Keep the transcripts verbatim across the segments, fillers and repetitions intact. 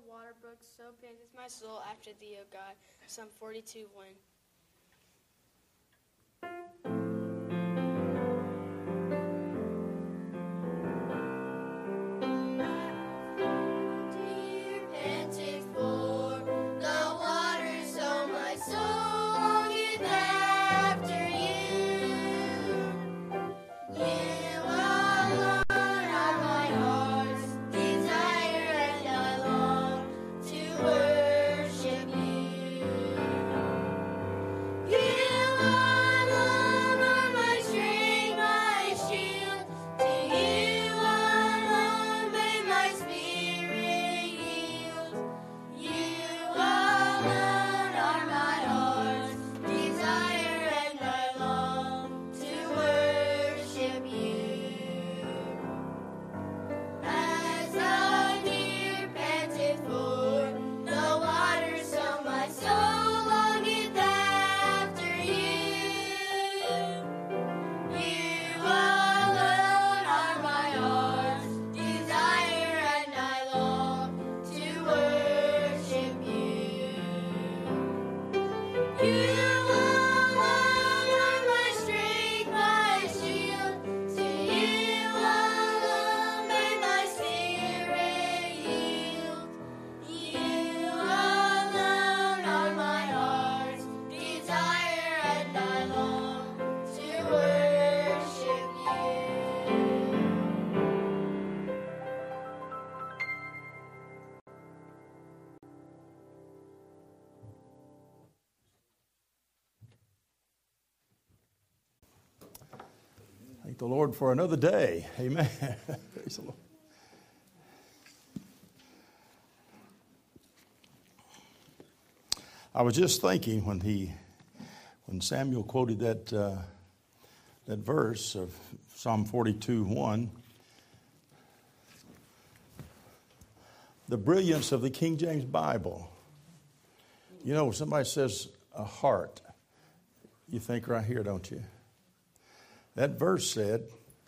water brook, so panteth my soul after thee, O God. Psalm forty-two, one. Thank the Lord for another day. Amen. Praise the Lord. I was just thinking when he, when Samuel quoted that uh, that verse of Psalm forty-two, one, the brilliance of the King James Bible. You know, when somebody says a heart, you think right here, don't you? That verse said,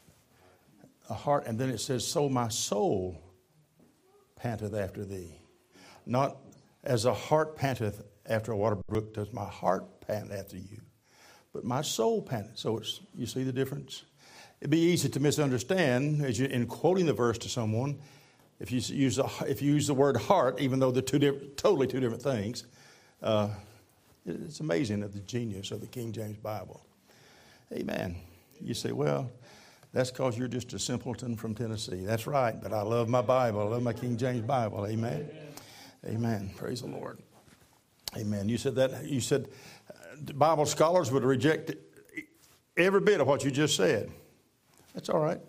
a heart, and then it says, so my soul panteth after thee. Not as a hart panteth after a water brook does my heart pant after you, but my soul panteth. So it's, you see the difference? It'd be easy to misunderstand as you, in quoting the verse to someone, if you use a, if you use the word heart, even though they're two different, totally two different things. Uh, it's amazing at the genius of the King James Bible. Amen. You say, well, that's because you're just a simpleton from Tennessee. That's right, but I love my Bible. I love my King James Bible. Amen. Amen. Amen. Praise the Lord. Amen. You said that. You said uh, Bible scholars would reject every bit of what you just said. That's all right.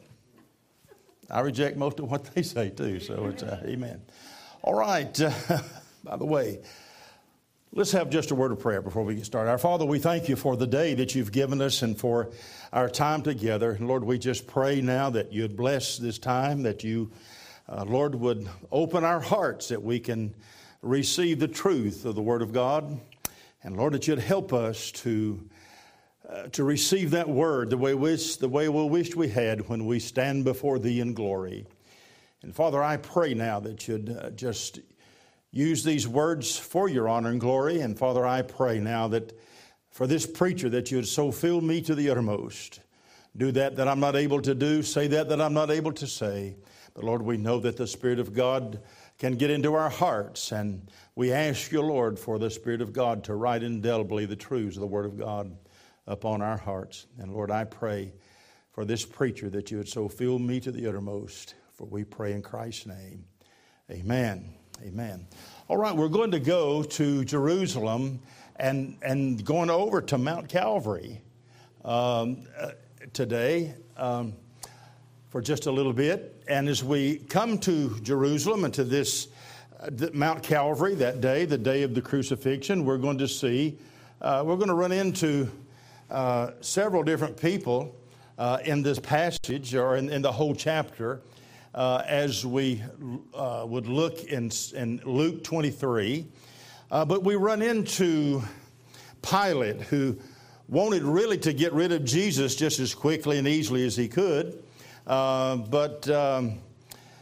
I reject most of what they say too. So it's uh, amen. All right. Uh, by the way, let's have just a word of prayer before we get started. Our Father, we thank you for the day that you've given us and for our time together. And Lord, we just pray now that you'd bless this time, that you, uh, Lord, would open our hearts that we can receive the truth of the Word of God. And Lord, that you'd help us to uh, to receive that Word the way, wish, the way we wished we had when we stand before Thee in glory. And Father, I pray now that you'd uh, just use these words for your honor and glory. And Father, I pray now that for this preacher that you'd so fill me to the uttermost. Do that that I'm not able to do. Say that that I'm not able to say. But Lord, we know that the Spirit of God can get into our hearts. And we ask you, Lord, for the Spirit of God to write indelibly the truths of the Word of God upon our hearts. And Lord, I pray for this preacher that you would so fill me to the uttermost. For we pray in Christ's name. Amen. Amen. All right, we're going to go to Jerusalem and and going over to Mount Calvary um, uh, today um, for just a little bit. And as we come to Jerusalem and to this uh, Mount Calvary that day, the day of the crucifixion, we're going to see, uh, we're going to run into uh, several different people uh, in this passage or in, in the whole chapter. Uh, as we uh, would look in, in Luke twenty-three. Uh, but we run into Pilate, who wanted really to get rid of Jesus just as quickly and easily as he could. Uh, but, um,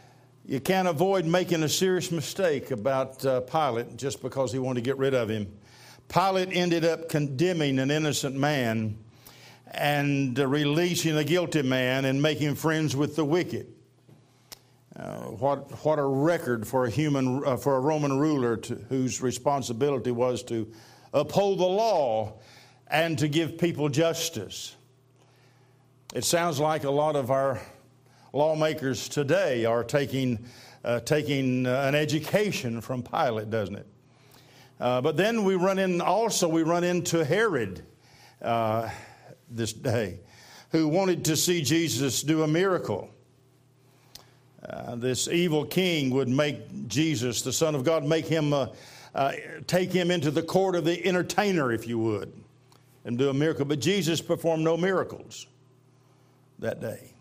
you can't avoid making a serious mistake about uh, Pilate just because he wanted to get rid of him. Pilate ended up condemning an innocent man and uh, releasing a guilty man and making friends with the wicked. Uh, what what a record for a human uh, for a Roman ruler to, whose responsibility was to uphold the law and to give people justice. It sounds like a lot of our lawmakers today are taking uh, taking uh, an education from Pilate, doesn't it? Uh, but then we run in also we run into Herod uh, this day, who wanted to see Jesus do a miracle. Uh, this evil king would make Jesus, the Son of God, make him uh, uh, take him into the court of the entertainer, if you would, and do a miracle. But Jesus performed no miracles that day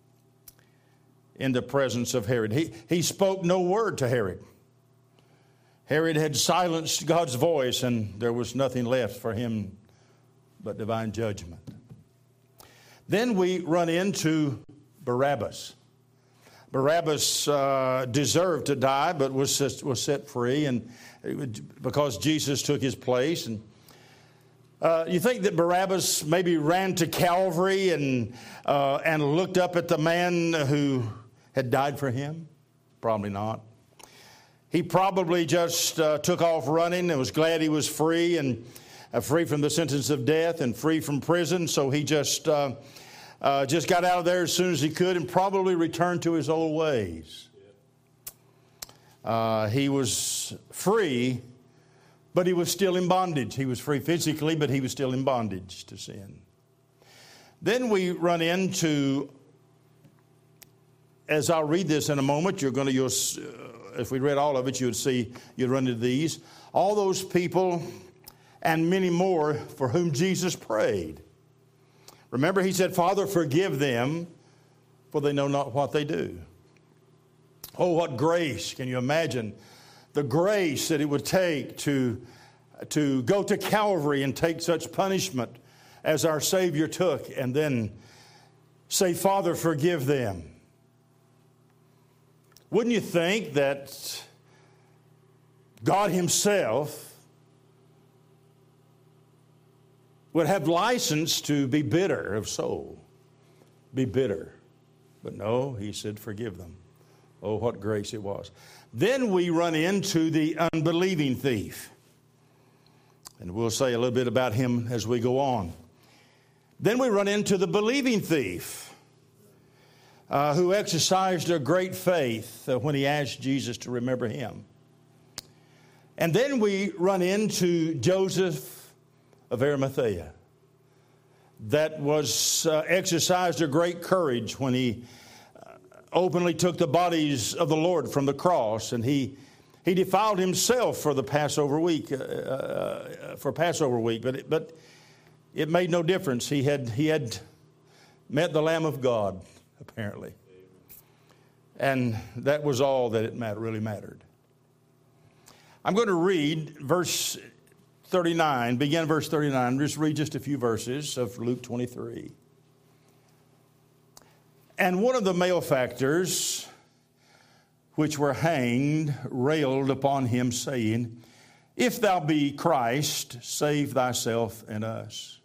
in the presence of Herod. He, he spoke no word to Herod. Herod had silenced God's voice, and there was nothing left for him but divine judgment. Then we run into Barabbas. Barabbas uh, deserved to die, but was was set free, and because Jesus took his place. And uh, you think that Barabbas maybe ran to Calvary and uh, and looked up at the man who had died for him? Probably not. He probably just uh, took off running and was glad he was free and uh, free from the sentence of death and free from prison. So he just uh, uh, just got out of there as soon as he could and probably returned to his old ways. Uh, he was free, but he was still in bondage. He was free physically, but he was still in bondage to sin. Then we run into, as I'll read this in a moment, you're going to, you'll, uh, if we read all of it, you would see, you'd run into these. All those people and many more for whom Jesus prayed. Remember, he said, Father, forgive them, for they know not what they do. Oh, what grace. Can you imagine the grace that it would take to, to go to Calvary and take such punishment as our Savior took, and then say, Father, forgive them. Wouldn't you think that God himself would have license to be bitter of soul, be bitter? But no, he said, forgive them. Oh, what grace it was. Then we run into the unbelieving thief. And we'll say a little bit about him as we go on. Then we run into the believing thief, uh, who exercised a great faith uh, when he asked Jesus to remember him. And then we run into Joseph of Arimathea, that was uh, exercised a great courage when he uh, openly took the bodies of the Lord from the cross, and he he defiled himself for the Passover week, uh, uh, for Passover week, but it, but it made no difference. He had he had met the Lamb of God, apparently, and that was all that it matter, really mattered. I'm going to read verse thirty-nine, begin verse thirty-nine. Just read just a few verses of Luke twenty-three. And one of the malefactors which were hanged railed upon him, saying, If thou be Christ, save thyself and us.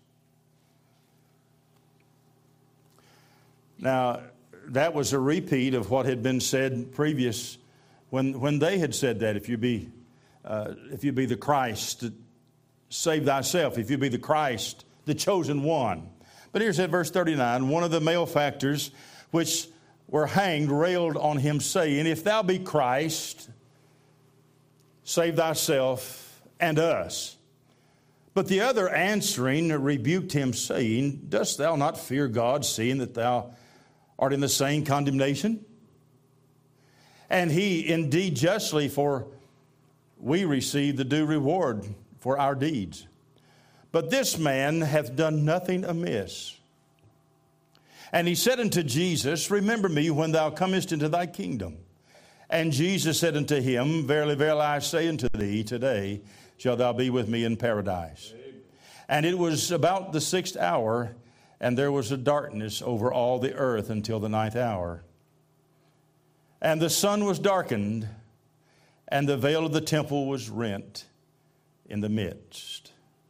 Now, that was a repeat of what had been said previous when, when they had said that, if you be, uh, if you be the Christ, save thyself, if you be the Christ, the chosen one. But here's at verse thirty-nine, one of the malefactors which were hanged railed on him, saying, If thou be Christ, save thyself and us. But the other answering rebuked him, saying, Dost thou not fear God, seeing that thou art in the same condemnation? And he indeed justly, for we receive the due reward for our deeds. But this man hath done nothing amiss. And he said unto Jesus, Remember me when thou comest into thy kingdom. And Jesus said unto him, Verily, verily, I say unto thee, today shalt thou be with me in paradise. Amen. And it was about the sixth hour, and there was a darkness over all the earth until the ninth hour. And the sun was darkened, and the veil of the temple was rent in the midst.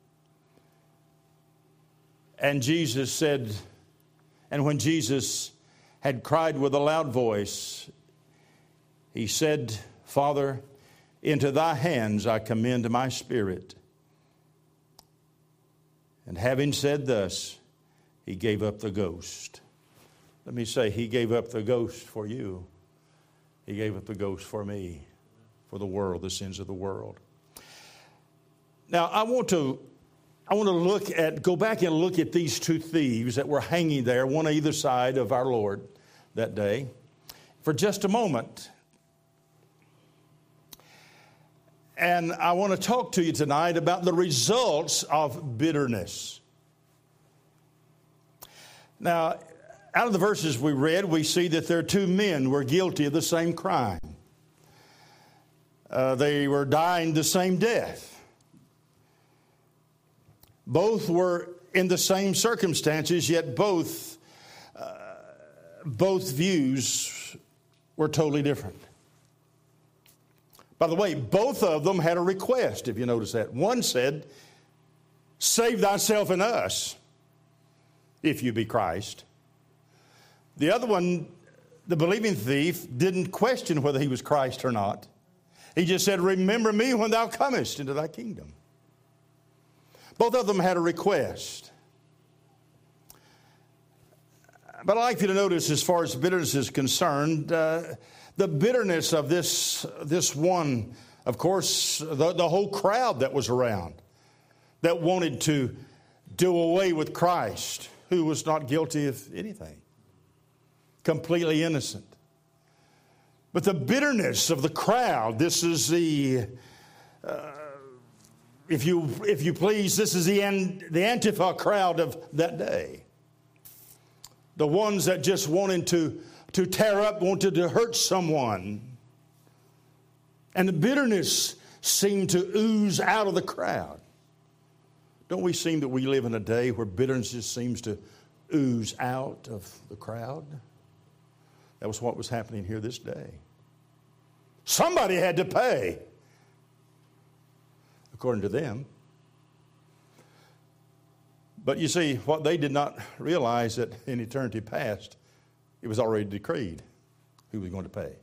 And Jesus said, and when Jesus had cried with a loud voice, he said, Father, into thy hands I commend my spirit. And having said thus, he gave up the ghost. Let me say, he gave up the ghost for you. He gave up the ghost for me, for the world, the sins of the world. Now, I want to, I want to look at, go back and look at these two thieves that were hanging there, one on either side of our Lord that day, for just a moment. And I want to talk to you tonight about the results of bitterness. Now, out of the verses we read, we see that there are two men who were guilty of the same crime. Uh, they were dying the same death. Both were in the same circumstances, yet both, uh, both views were totally different. By the way, both of them had a request, if you notice that. One said, save thyself and us, if you be Christ. The other one, the believing thief, didn't question whether he was Christ or not. He just said, remember me when thou comest into thy kingdom. Both of them had a request. But I'd like you to notice, as far as bitterness is concerned, uh, the bitterness of this, this one, of course, the, the whole crowd that was around that wanted to do away with Christ, who was not guilty of anything, completely innocent. But the bitterness of the crowd, this is the, uh, if you if you please, this is the, the Antifa crowd of that day. The ones that just wanted to, to tear up, wanted to hurt someone. And the bitterness seemed to ooze out of the crowd. Don't we seem that we live in a day where bitterness just seems to ooze out of the crowd? That was what was happening here this day. Somebody had to pay, according to them. But you see, what they did not realize that in eternity past, it was already decreed who was going to pay.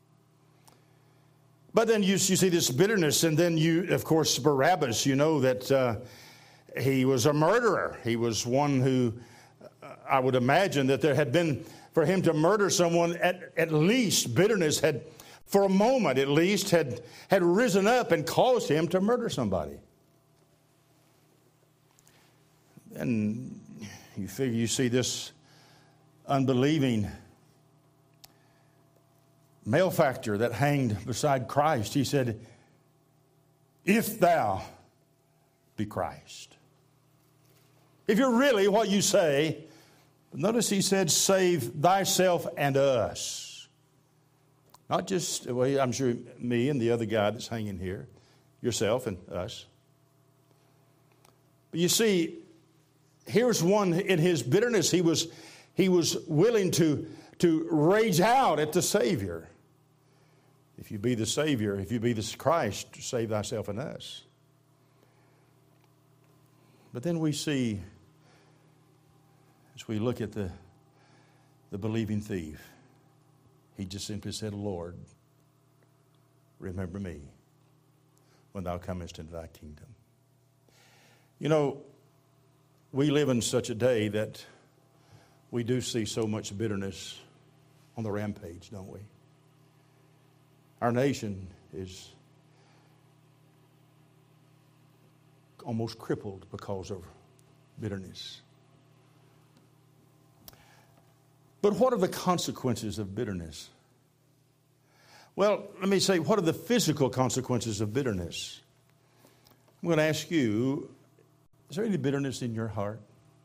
But then you, you see this bitterness, and then you, of course, Barabbas, you know that uh, he was a murderer. He was one who, uh, I would imagine that there had been, for him to murder someone, at, at least bitterness had, for a moment at least, had, had risen up and caused him to murder somebody. And you figure you see this unbelieving malefactor that hanged beside Christ. He said, if thou be Christ. If you're really what you say, notice he said, save thyself and us. Not just, well, I'm sure me and the other guy that's hanging here, yourself and us. But you see, here's one in his bitterness. He was, he was willing to, to rage out at the Savior. If you be the Savior, if you be the Christ, save thyself and us. But then we see, as we look at the, the believing thief, he just simply said, Lord, remember me when thou comest into thy kingdom. You know, we live in such a day that we do see so much bitterness on the rampage, don't we? Our nation is almost crippled because of bitterness. But what are the consequences of bitterness? Well, let me say, what are the physical consequences of bitterness? I'm going to ask you, is there any bitterness in your heart?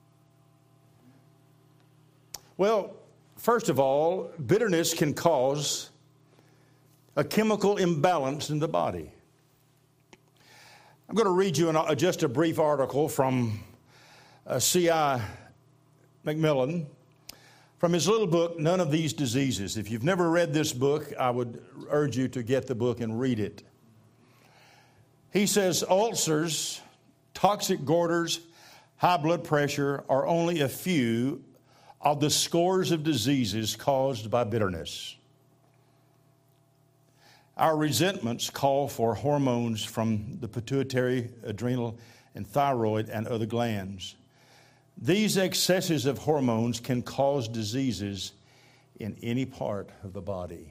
Well, first of all, bitterness can cause a chemical imbalance in the body. I'm going to read you an, just a brief article from uh, C I McMillan from his little book, None of These Diseases. If you've never read this book, I would urge you to get the book and read it. He says ulcers, toxic goiters, high blood pressure are only a few of the scores of diseases caused by bitterness. Our resentments call for hormones from the pituitary, adrenal, and thyroid and other glands. These excesses of hormones can cause diseases in any part of the body.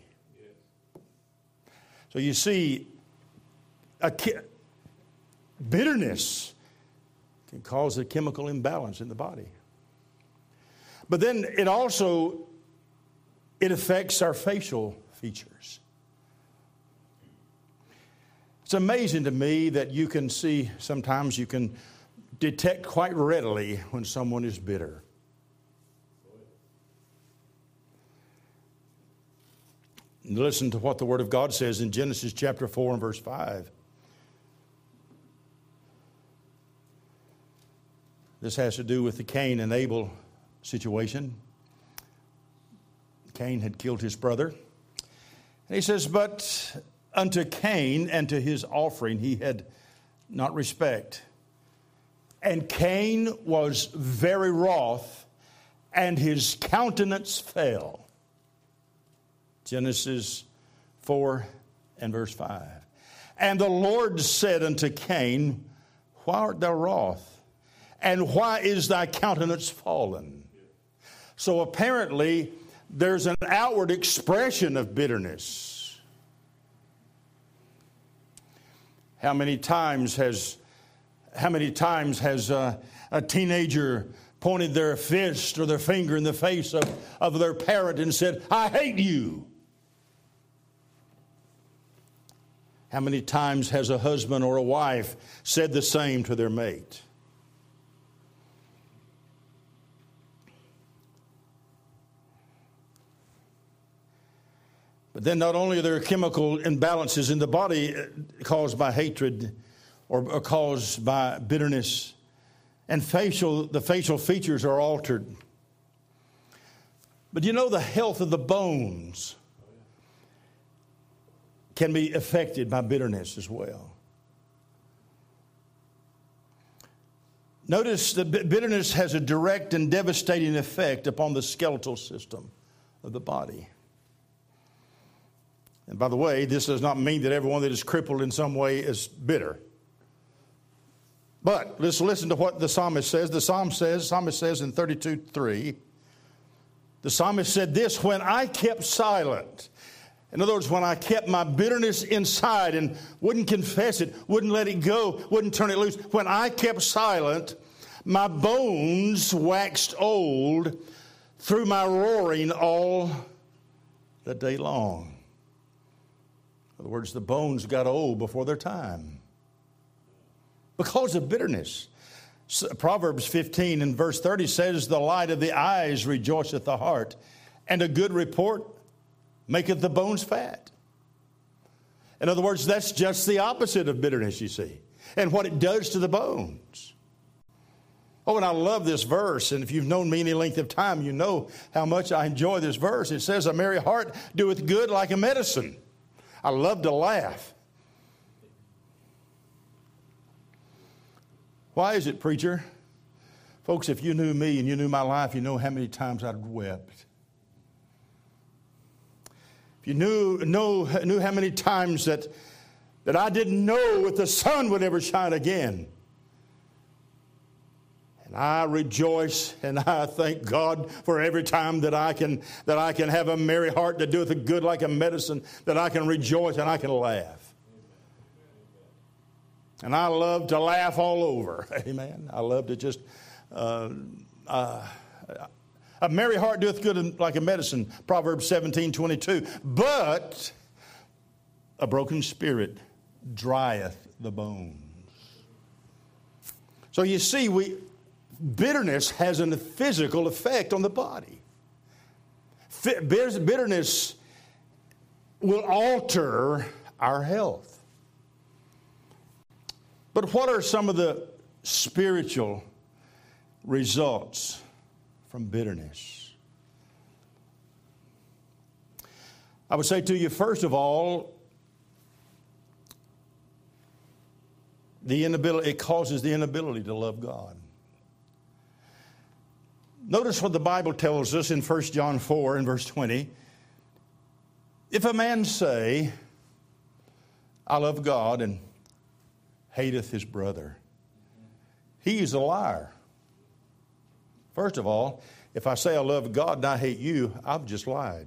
So you see, a ki- bitterness can cause a chemical imbalance in the body. But then it also, it affects our facial features. It's amazing to me that you can see, sometimes you can detect quite readily when someone is bitter. Listen to what the Word of God says in Genesis chapter four and verse five. This has to do with the Cain and Abel situation. Cain had killed his brother. And he says, but unto Cain and to his offering he had not respect. And Cain was very wroth, and his countenance fell. Genesis four and verse five. And the Lord said unto Cain, why art thou wroth? And why is thy countenance fallen? So apparently, there's an outward expression of bitterness. How many times has How many times has uh, a teenager pointed their fist or their finger in the face of, of their parent and said, I hate you? How many times has a husband or a wife said the same to their mate? But then not only are there chemical imbalances in the body caused by hatred or, or caused by bitterness, and facial, the facial features are altered. But you know, the health of the bones can be affected by bitterness as well. Notice that bitterness has a direct and devastating effect upon the skeletal system of the body. And by the way, this does not mean that everyone that is crippled in some way is bitter. But let's listen to what the psalmist says. The psalm says, psalmist says in thirty-two three, the psalmist said this, when I kept silent. In other words, when I kept my bitterness inside and wouldn't confess it, wouldn't let it go, wouldn't turn it loose. When I kept silent, my bones waxed old through my roaring all the day long. In other words, the bones got old before their time because of bitterness. Proverbs fifteen and verse thirty says, the light of the eyes rejoiceth the heart, and a good report maketh the bones fat. In other words, that's just the opposite of bitterness, you see, and what it does to the bones. Oh, and I love this verse, and if you've known me any length of time, you know how much I enjoy this verse. It says, a merry heart doeth good like a medicine. I love to laugh. Why is it, preacher? Folks, if you knew me and you knew my life, you know how many times I'd wept. If you knew, know, knew how many times that, that I didn't know if the sun would ever shine again. And I rejoice and I thank God for every time that I can that I can have a merry heart that doeth a good like a medicine, that I can rejoice and I can laugh. And I love to laugh all over. Amen. I love to just, uh, uh, a merry heart doeth good like a medicine, Proverbs seventeen twenty-two. But a broken spirit drieth the bones. So you see, we bitterness has a physical effect on the body. Bitterness will alter our health. But what are some of the spiritual results from bitterness? I would say to you, first of all, the inability, it causes the inability to love God. Notice what the Bible tells us in First John four and verse twenty. If a man say, I love God, and hateth his brother, he is a liar. First of all, if I say I love God and I hate you, I've just lied.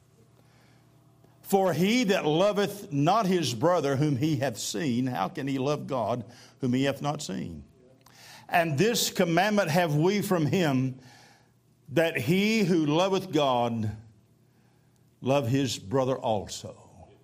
For he that loveth not his brother whom he hath seen, how can he love God whom he hath not seen? And this commandment have we from him, that he who loveth God love his brother also.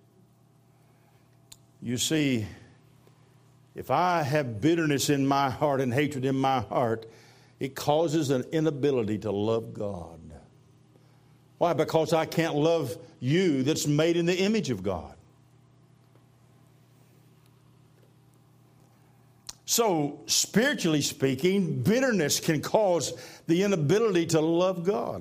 You see, if I have bitterness in my heart and hatred in my heart, it causes an inability to love God. Why? Because I can't love you that's made in the image of God. So, spiritually speaking, bitterness can cause the inability to love God.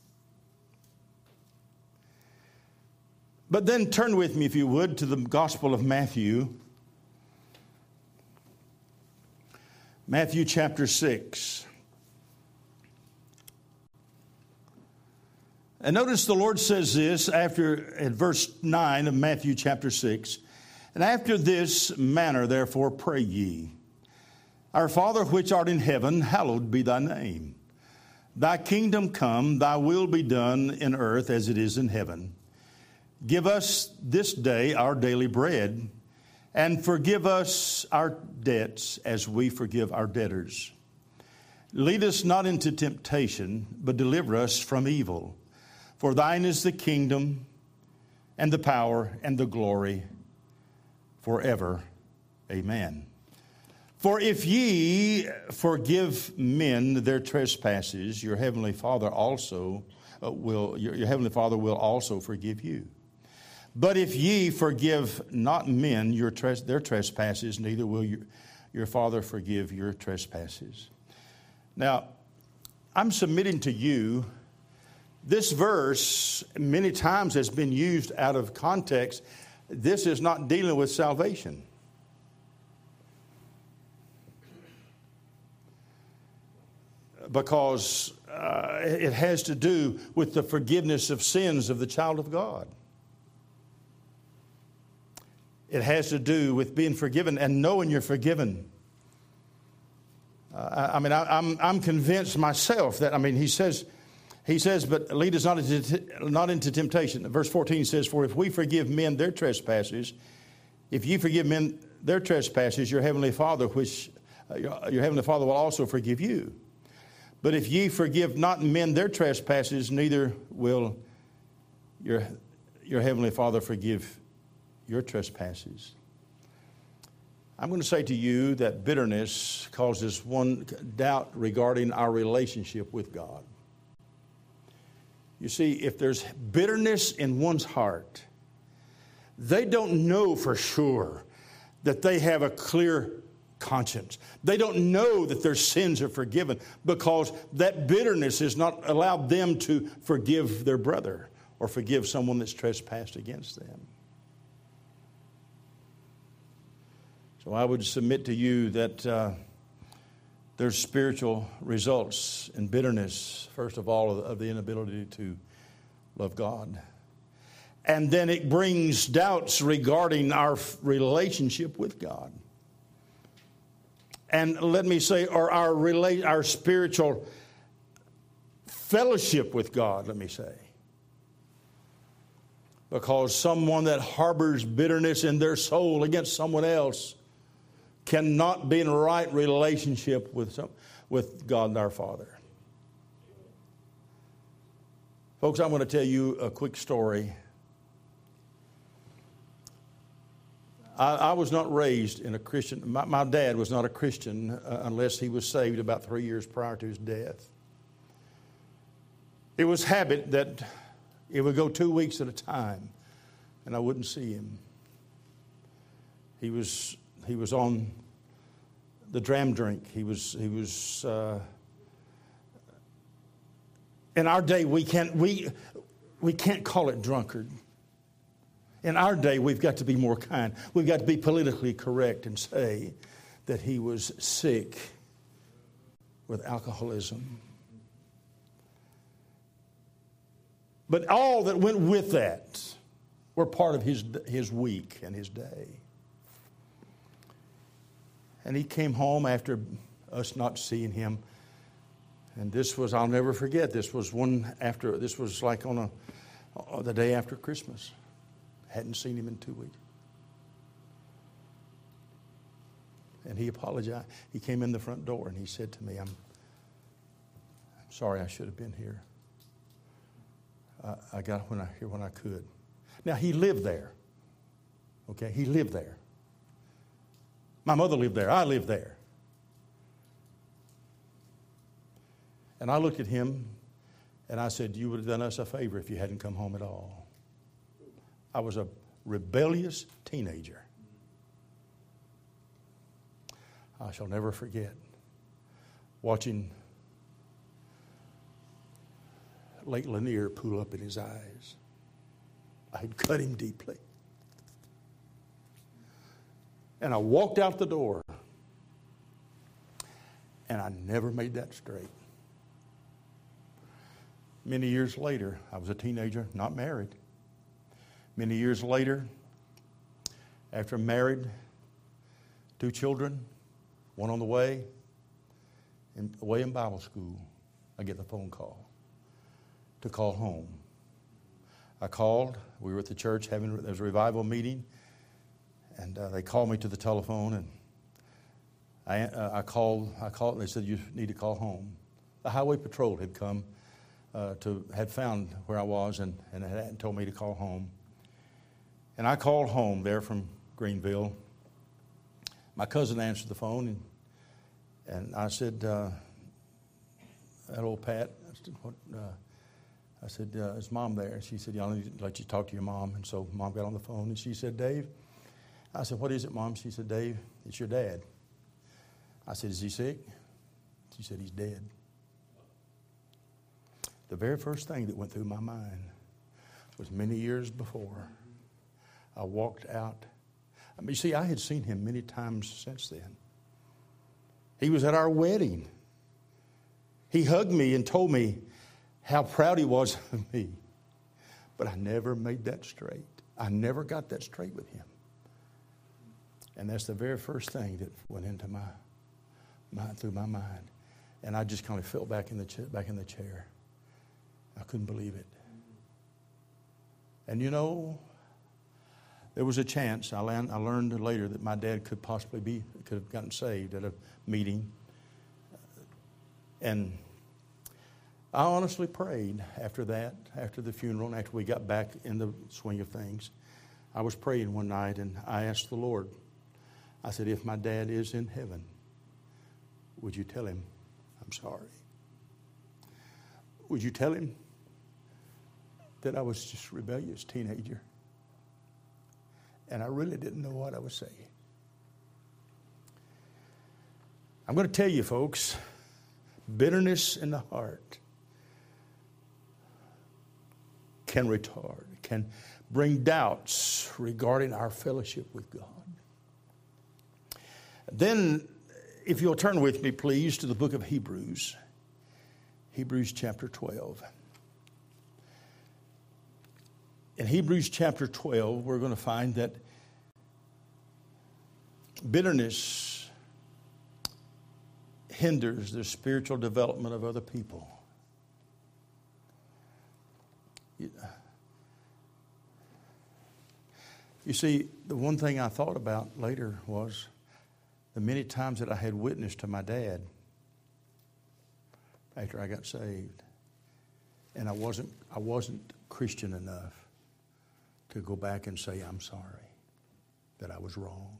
But then turn with me, if you would, to the Gospel of Matthew. Matthew chapter six. And notice the Lord says this after at verse nine of Matthew chapter six. And after this manner, therefore, pray ye. Our Father which art in heaven, hallowed be thy name. Thy kingdom come, thy will be done in earth as it is in heaven. Give us this day our daily bread, and forgive us our debts as we forgive our debtors. Lead us not into temptation, but deliver us from evil. For thine is the kingdom, and the power, and the glory, forever. Amen. For if ye forgive men their trespasses, your heavenly Father also uh, will your, your heavenly Father will also forgive you. But if ye forgive not men your tres- their trespasses, neither will your, your Father forgive your trespasses. Now, I'm submitting to you, this verse many times has been used out of context. This is not dealing with salvation. Because uh, it has to do with the forgiveness of sins of the child of God. It has to do with being forgiven and knowing you're forgiven. Uh, I mean, I, I'm I'm convinced myself that, I mean, he says, he says, but lead us not into, not into temptation. Verse fourteen says, for if we forgive men their trespasses, if ye forgive men their trespasses, your heavenly Father, which uh, your, your heavenly Father will also forgive you. But if ye forgive not men their trespasses, neither will your, your heavenly Father forgive your trespasses. I'm going to say to you that bitterness causes one doubt regarding our relationship with God. You see, if there's bitterness in one's heart, they don't know for sure that they have a clear conscience. They don't know that their sins are forgiven because that bitterness has not allowed them to forgive their brother or forgive someone that's trespassed against them. So I would submit to you that uh, there's spiritual results in bitterness, first of all, of the inability to love God. And then it brings doubts regarding our relationship with God. And let me say, or our rela- our spiritual fellowship with God, let me say. Because someone that harbors bitterness in their soul against someone else cannot be in a right relationship with some, with God our Father. Folks, I'm going to tell you a quick story. I, I was not raised in a Christian, my, my dad was not a Christian uh, unless he was saved about three years prior to his death. It was habit that it would go two weeks at a time and I wouldn't see him. He was he was on the dram drink. He was he was uh, in our day we can't we we can't call it drunkard. In our day, we've got to be more kind. We've got to be politically correct and say that he was sick with alcoholism. But all that went with that were part of his, his week and his day. And he came home after us not seeing him. And this was, I'll never forget, this was one after, this was like on a, the day after Christmas. Hadn't seen him in two weeks. And he apologized. He came in the front door and he said to me, I'm, I'm sorry I should have been here. I, I got when I, here when I could. Now, he lived there. Okay, he lived there. My mother lived there. I lived there. And I looked at him and I said, you would have done us a favor if you hadn't come home at all. I was a rebellious teenager. I shall never forget watching Lake Lanier pool up in his eyes. I had cut him deeply. And I walked out the door, and I never made that straight. Many years later, I was a teenager, not married. Many years later, after married, two children, one on the way, and away in Bible school, I get the phone call to call home. I called. We were at the church having there was a revival meeting, and uh, they called me to the telephone, and I, uh, I called. I called, and they said you need to call home. The highway patrol had come uh, to had found where I was, and and had told me to call home. And I called home there from Greenville. My cousin answered the phone, and and I said, uh, "That old Pat." I said, what, uh, I said, uh, "Is Mom there?" She said, "Yeah, I'll let you talk to your mom." And so Mom got on the phone, and she said, "Dave." I said, "What is it, Mom?" She said, "Dave, it's your dad." I said, "Is he sick?" She said, "He's dead." The very first thing that went through my mind was many years before. I walked out. I mean, see, I had seen him many times since then. He was at our wedding. He hugged me and told me how proud he was of me. But I never made that straight. I never got that straight with him. And that's the very first thing that went into my mind, through my mind. And I just kind of fell back in the cha- back in the chair. I couldn't believe it. And you know, there was a chance. I learned, I learned later that my dad could possibly be, could have gotten saved at a meeting. And I honestly prayed after that, after the funeral, and after we got back in the swing of things. I was praying one night, and I asked the Lord, I said, if my dad is in heaven, would you tell him I'm sorry? Would you tell him that I was just a rebellious teenager? And I really didn't know what I was saying. I'm going to tell you, folks, bitterness in the heart can retard, can bring doubts regarding our fellowship with God. Then, if you'll turn with me, please, to the book of Hebrews. Hebrews chapter twelve. In Hebrews chapter twelve, we're going to find that bitterness hinders the spiritual development of other people. You see, the one thing I thought about later was the many times that I had witnessed to my dad after I got saved, and I wasn't I wasn't Christian enough to go back and say, I'm sorry, that I was wrong.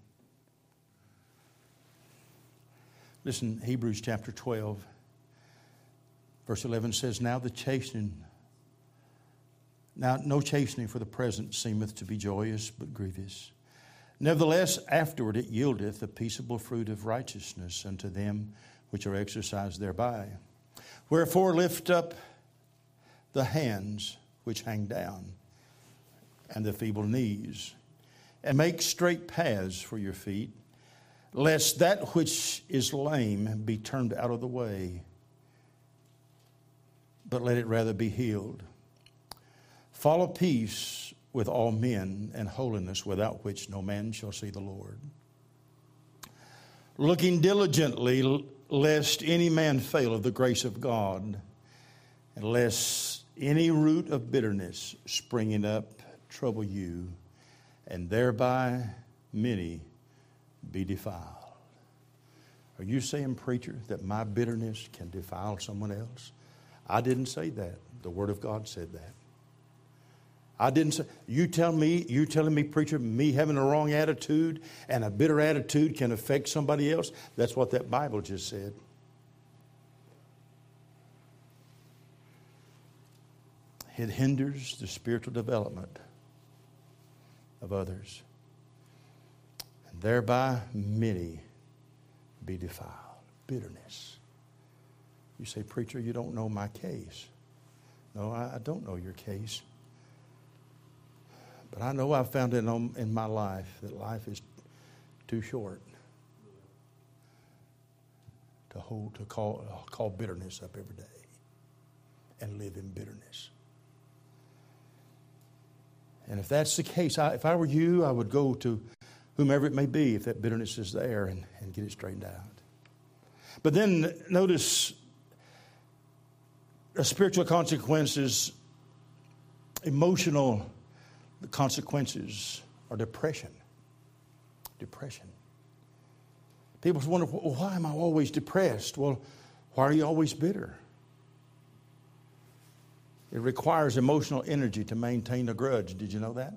Listen, Hebrews chapter twelve, verse eleven says, Now the chastening, now no chastening for the present seemeth to be joyous, but grievous. Nevertheless, afterward it yieldeth the peaceable fruit of righteousness unto them which are exercised thereby. Wherefore lift up the hands which hang down, and the feeble knees, and make straight paths for your feet, lest that which is lame be turned out of the way, but let it rather be healed. Follow peace with all men and holiness, without which no man shall see the Lord. Looking diligently, lest any man fail of the grace of God, and lest any root of bitterness springing up trouble you, and thereby many be defiled. Are you saying, preacher, that my bitterness can defile someone else? I didn't say that. The Word of God said that. I didn't say, you tell me, you telling me, preacher, me having a wrong attitude and a bitter attitude can affect somebody else? That's what that Bible just said. It hinders the spiritual development of others, and thereby many be defiled. Bitterness. You say, preacher, you don't know my case. No, I, I don't know your case. But I know I've found it in, in my life that life is too short to hold, to call, call bitterness up every day and live in bitterness. And if that's the case, I, if I were you, I would go to whomever it may be, if that bitterness is there, and, and get it straightened out. But then notice the spiritual consequences, emotional consequences are depression. Depression. People wonder, well, why am I always depressed? Well, why are you always bitter? It requires emotional energy to maintain a grudge. Did you know that?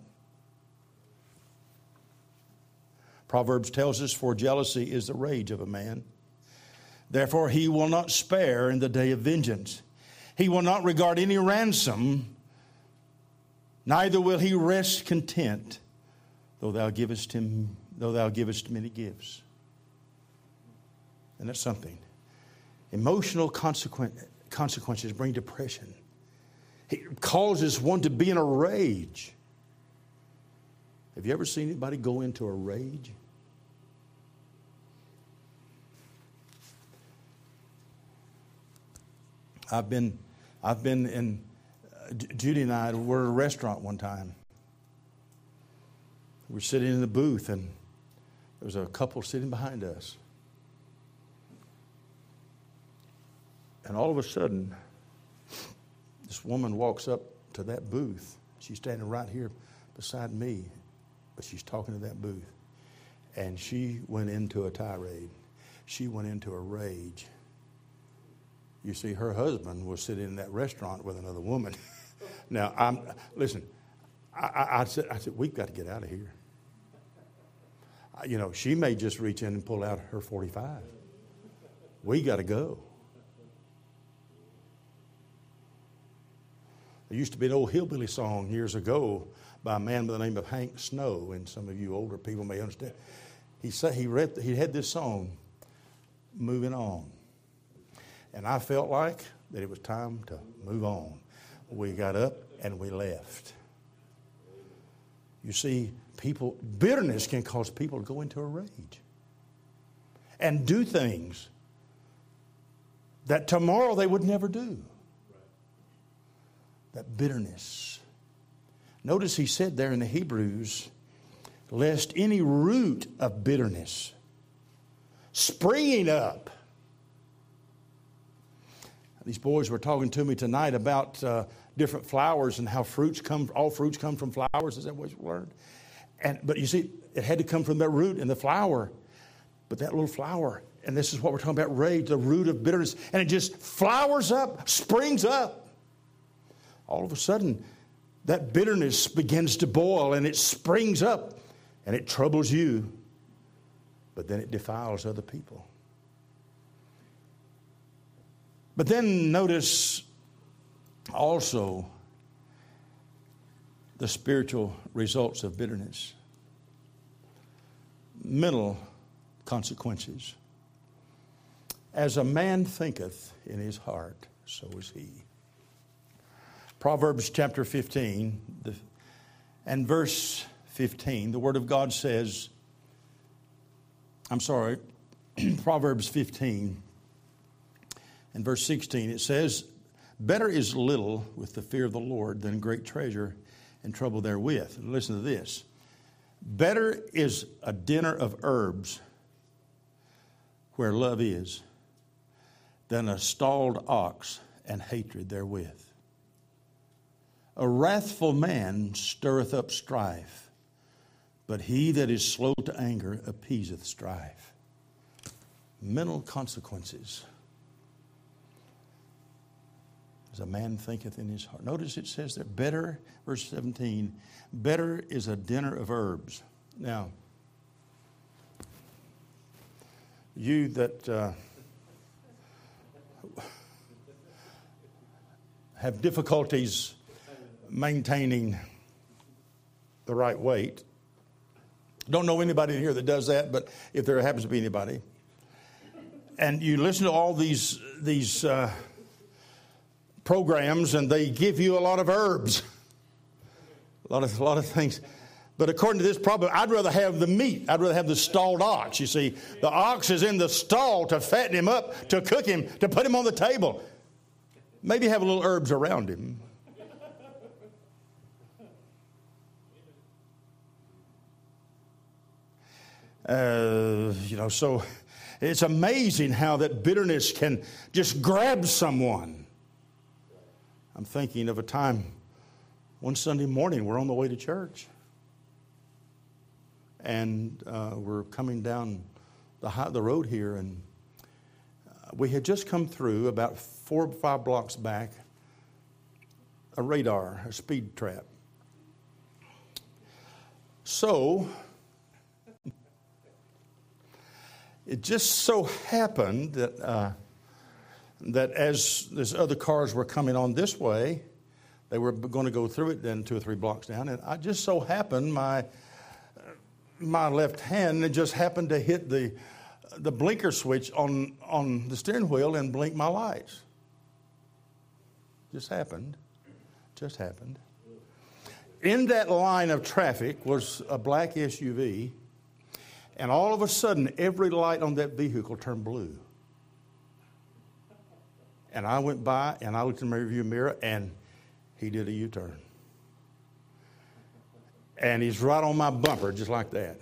Proverbs tells us, for jealousy is the rage of a man. Therefore he will not spare in the day of vengeance. He will not regard any ransom, neither will he rest content, though thou givest him, though thou givest many gifts. And that's something. Emotional consequences bring depression. It causes one to be in a rage. Have you ever seen anybody go into a rage? I've been, I've been in, uh, Judy and I were at a restaurant one time. We were sitting in the booth, and there was a couple sitting behind us. And all of a sudden, this woman walks up to that booth. She's standing right here beside me, but she's talking to that booth. And she went into a tirade. She went into a rage. You see, her husband was sitting in that restaurant with another woman. Now, I'm listen, I, I, I, said, I said, we've got to get out of here. You know, she may just reach in and pull out her forty-five. We got to go. There used to be an old hillbilly song years ago by a man by the name of Hank Snow, and some of you older people may understand. He said he read he had this song, "Moving On," and I felt like that it was time to move on. We got up and we left. You see, people bitterness can cause people to go into a rage and do things that tomorrow they would never do. That bitterness. Notice he said there in the Hebrews, lest any root of bitterness springing up. These boys were talking to me tonight about uh, different flowers and how fruits come, all fruits come from flowers. Is that what you learned? And, but you see, it had to come from that root in the flower. But that little flower, and this is what we're talking about, rage, the root of bitterness, and it just flowers up, springs up. All of a sudden, that bitterness begins to boil and it springs up and it troubles you, but then it defiles other people. But then notice also the spiritual results of bitterness. Mental consequences. As a man thinketh in his heart, so is he. Proverbs chapter fifteen, the, And verse fifteen, the Word of God says, I'm sorry, Proverbs fifteen and verse sixteen, it says, better is little with the fear of the Lord than great treasure and trouble therewith. Listen to this. Better is a dinner of herbs where love is than a stalled ox and hatred therewith. A wrathful man stirreth up strife, but he that is slow to anger appeaseth strife. Mental consequences. As a man thinketh in his heart. Notice it says there, better, verse seventeen, better is a dinner of herbs. Now, you that uh, have difficulties maintaining the right weight. Don't know anybody here that does that, but if there happens to be anybody. And you listen to all these, these uh, programs, and they give you a lot of herbs. A lot of, a lot of things. But according to this problem, I'd rather have the meat. I'd rather have the stalled ox. You see, the ox is in the stall to fatten him up, to cook him, to put him on the table. Maybe have a little herbs around him. Uh, you know, so it's amazing how that bitterness can just grab someone. I'm thinking of a time, one Sunday morning, we're on the way to church. And uh, we're coming down the, high, the road here, and uh, we had just come through, about four or five blocks back, a radar, a speed trap. So, it just so happened that uh, that as these other cars were coming on this way, they were going to go through it, then two or three blocks down, and I just so happened my my left hand just happened to hit the the blinker switch on on the steering wheel and blink my lights. Just happened, just happened. In that line of traffic was a black S U V. And all of a sudden, every light on that vehicle turned blue. And I went by, and I looked in my rearview mirror, and he did a U-turn. And he's right on my bumper, just like that.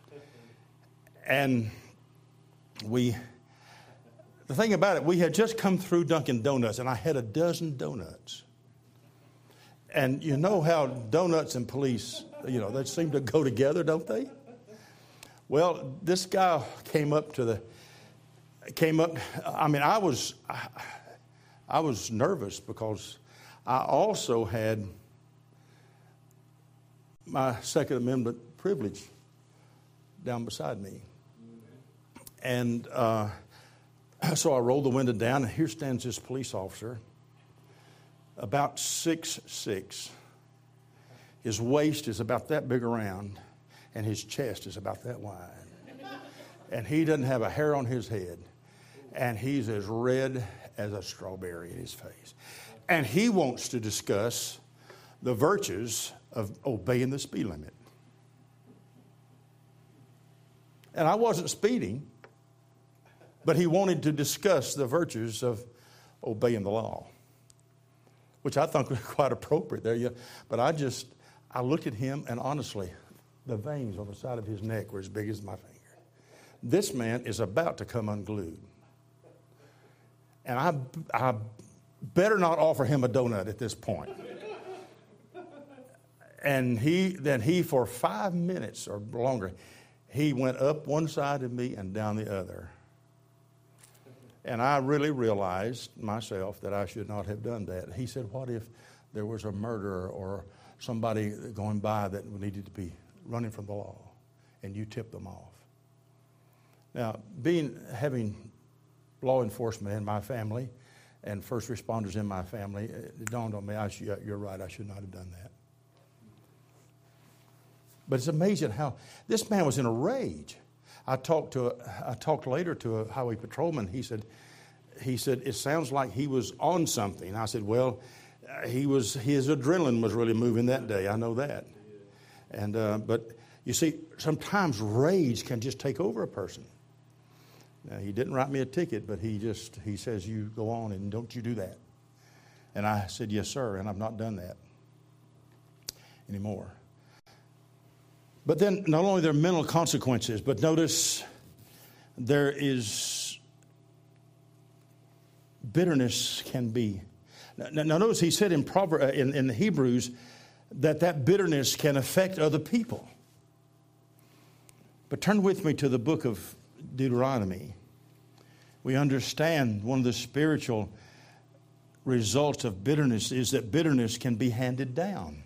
And we, the thing about it, we had just come through Dunkin' Donuts, and I had a dozen donuts. And you know how donuts and police, you know, they seem to go together, don't they? Well, this guy came up to the, came up, I mean, I was, I, I was nervous because I also had my Second Amendment privilege down beside me. And uh, so I rolled the window down, and here stands this police officer, about six six. His waist is about that big around. And his chest is about that wide. And he doesn't have a hair on his head. And he's as red as a strawberry in his face. And he wants to discuss the virtues of obeying the speed limit. And I wasn't speeding, but he wanted to discuss the virtues of obeying the law, which I thought was quite appropriate there. But I just, I looked at him, and honestly, the veins on the side of his neck were as big as my finger. This man is about to come unglued. And I, I better not offer him a donut at this point. And he, then he, for five minutes or longer, he went up one side of me and down the other. And I really realized myself that I should not have done that. He said, what if there was a murderer or somebody going by that needed to be running from the law, and you tip them off? Now, being having law enforcement in my family and first responders in my family, it dawned on me, I should, you're right, I should not have done that. But it's amazing how this man was in a rage. I talked to a, I talked later to a highway patrolman. He said, he said it sounds like he was on something. I said, well, he was his adrenaline was really moving that day. I know that. And uh, but you see, sometimes rage can just take over a person. Now, he didn't write me a ticket, but he just, he says, you go on and don't you do that. And I said, yes, sir, and I've not done that anymore. But then not only there are mental consequences, but notice there is bitterness can be. Now, now notice he said in, Proverbs, in, in the Hebrews that that bitterness can affect other people. But turn with me to the book of Deuteronomy. We understand one of the spiritual results of bitterness is that bitterness can be handed down.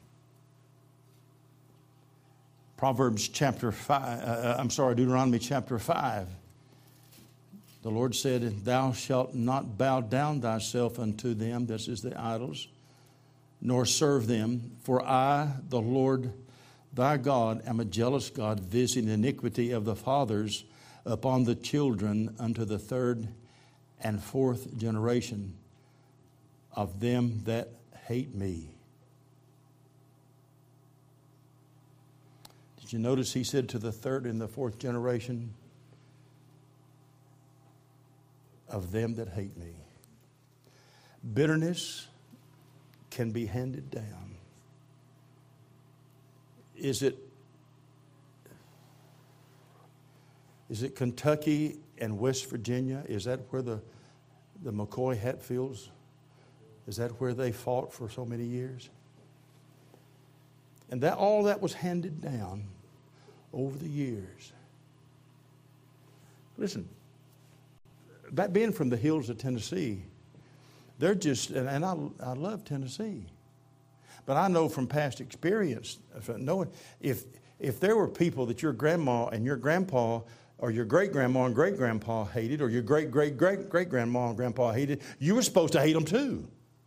Proverbs chapter five, uh, I'm sorry, Deuteronomy chapter five. The Lord said, thou shalt not bow down thyself unto them, this is the idols, nor serve them, for I, the Lord thy God, am a jealous God, visiting the iniquity of the fathers upon the children unto the third and fourth generation of them that hate me. Did you notice he said to the third and the fourth generation of them that hate me? Bitterness can be handed down. Is it Is it Kentucky and West Virginia? Is that where the, the McCoy Hatfields, is that where they fought for so many years? And that all that was handed down over the years. Listen, that being from the hills of Tennessee, they're just, and, and I, I love Tennessee. But I know from past experience, knowing if if there were people that your grandma and your grandpa or your great-grandma and great-grandpa hated, or your great-great-great-great-grandma and grandpa hated, you were supposed to hate them too.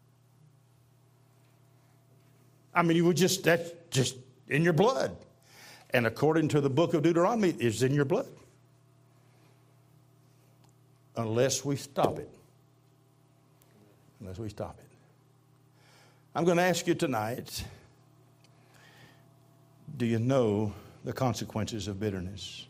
I mean, you were just, that's just in your blood. And according to the book of Deuteronomy, it's in your blood. Unless we stop it. Unless we stop it. I'm going to ask you tonight, do you know the consequences of bitterness?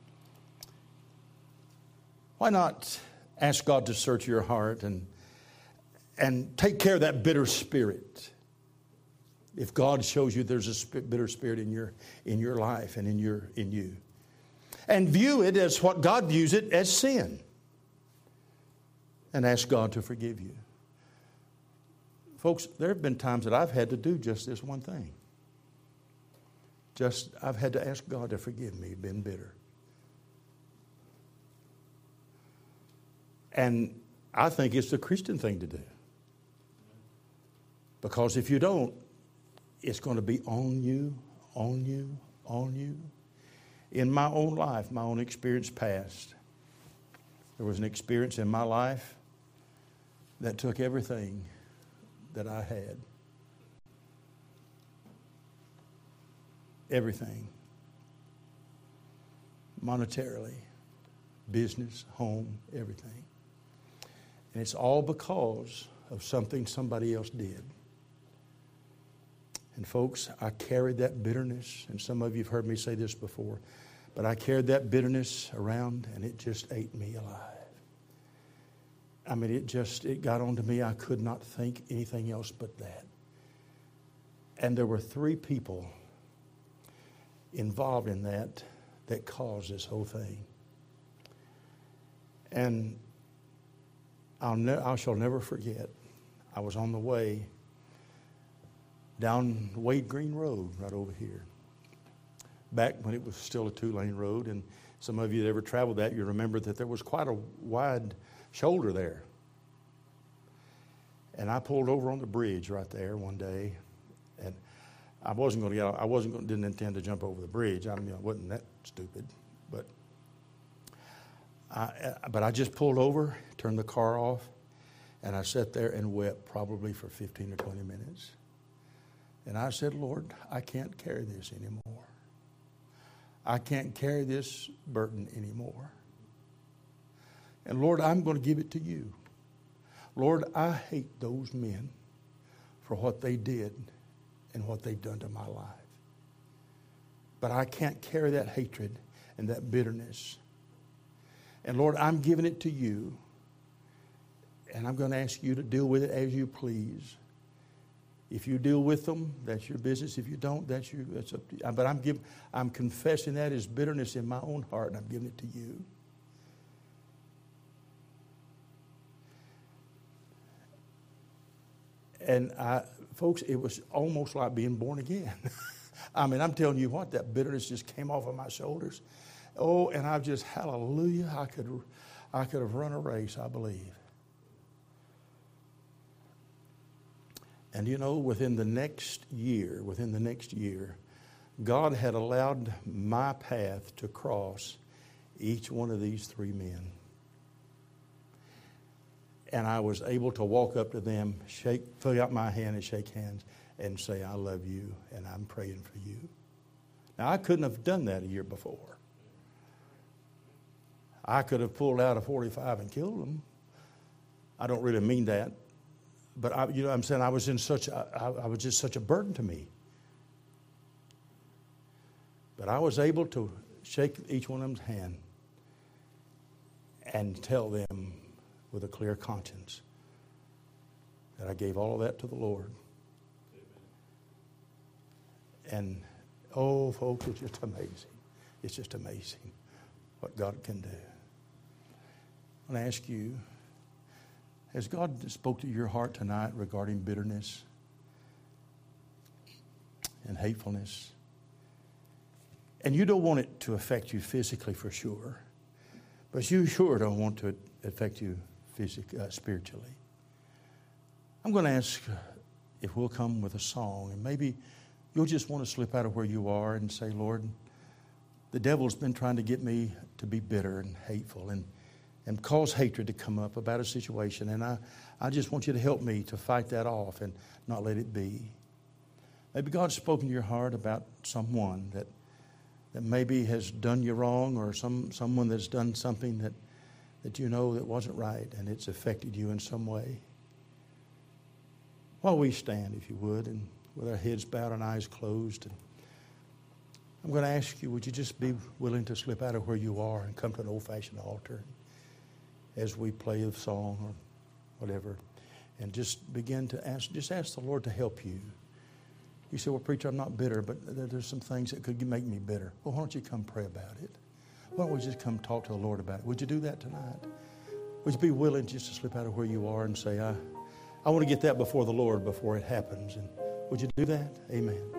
Why not ask God to search your heart and, and take care of that bitter spirit? If God shows you there's a sp- bitter spirit in your, in your life and in, your, in you. And view it as what God views it, as sin. And ask God to forgive you. Folks, there have been times that I've had to do just this one thing. Just, I've had to ask God to forgive me, been bitter. And I think it's the Christian thing to do. Because if you don't, it's going to be on you, on you, on you. In my own life, my own experience past, there was an experience in my life that took everything that I had. Everything. Monetarily, business, home, everything. And it's all because of something somebody else did. And folks, I carried that bitterness, and some of you have heard me say this before, but I carried that bitterness around, and it just ate me alive. I mean, it just, it got onto me. I could not think anything else but that. And there were three people involved in that that caused this whole thing. And I'll ne- I shall never forget, I was on the way down Wade Green Road right over here. Back when it was still a two-lane road, and some of you that ever traveled that, you remember that there was quite a wide shoulder there. And I pulled over on the bridge right there one day, and I wasn't going to get out, I wasn't going, didn't intend to jump over the bridge. I mean, I wasn't that stupid, but I, but I just pulled over, turned the car off, and I sat there and wept probably for fifteen or twenty minutes. And I said, Lord, I can't carry this anymore. I can't carry this burden anymore. And Lord, I'm going to give it to you. Lord, I hate those men for what they did and what they've done to my life. But I can't carry that hatred and that bitterness. And Lord, I'm giving it to you. And I'm going to ask you to deal with it as you please. If you deal with them, that's your business. If you don't, that's your, that's up to you. But I'm giving, I'm confessing that as bitterness in my own heart, and I'm giving it to you. And I, folks, it was almost like being born again. I mean, I'm telling you what, that bitterness just came off of my shoulders. Oh, and I just, hallelujah, I could, I could have run a race, I believe. And you know, within the next year, within the next year, God had allowed my path to cross each one of these three men. And I was able to walk up to them, shake, put out my hand and shake hands and say, I love you and I'm praying for you. Now, I couldn't have done that a year before. I could have pulled out a forty-five and killed them. I don't really mean that. But, I, you know what I'm saying? I was in such, a, I, I was just such a burden to me. But I was able to shake each one of them's hand and tell them with a clear conscience that I gave all of that to the Lord. And, oh, folks, it's just amazing. It's just amazing what God can do. I want to ask you, has God spoke to your heart tonight regarding bitterness and hatefulness? And you don't want it to affect you physically for sure, but you sure don't want to affect you physically, uh, spiritually. I'm going to ask if we'll come with a song, and maybe you'll just want to slip out of where you are and say, Lord, the devil's been trying to get me to be bitter and hateful and and cause hatred to come up about a situation. And I, I just want you to help me to fight that off and not let it be. Maybe God's spoken to your heart about someone that that maybe has done you wrong, or some someone that's done something that, that you know that wasn't right and it's affected you in some way. While we stand, if you would, and with our heads bowed and eyes closed, and I'm going to ask you, would you just be willing to slip out of where you are and come to an old-fashioned altar as we play a song or whatever, and just begin to ask, just ask the Lord to help you. You say, well, preacher, I'm not bitter, but there's some things that could make me bitter. Well, why don't you come pray about it? Why don't we just come talk to the Lord about it? Would you do that tonight? Would you be willing just to slip out of where you are and say, I, I want to get that before the Lord before it happens? And would you do that? Amen.